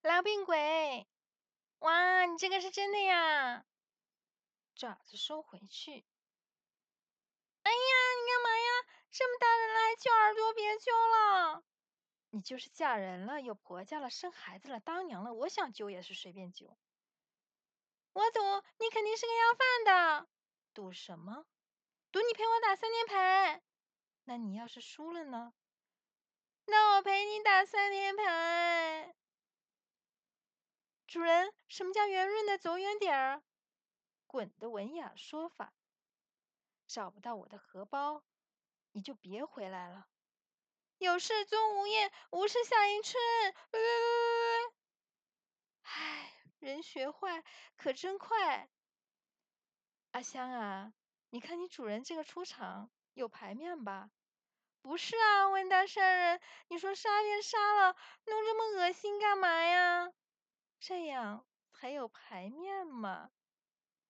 老病鬼！哇，你这个是真的呀？爪子收回去。哎呀，你干嘛呀？这么大人了还揪耳朵，别揪了！你就是嫁人了，有婆家了，生孩子了，当娘了，我想揪也是随便揪。我赌你肯定是个要饭的。赌什么？赌你陪我打3连牌。那你要是输了呢？那我陪你打3连牌。主人，什么叫圆润的走远点儿？滚的文雅说法。找不到我的荷包，你就别回来了。有事钟无艳，无事夏迎春。唉，人学坏，可真快。阿香啊，你看你主人这个出场有排面吧？不是啊，温大善人，你说杀便杀了，弄这么恶心干嘛呀？这样才有排面嘛。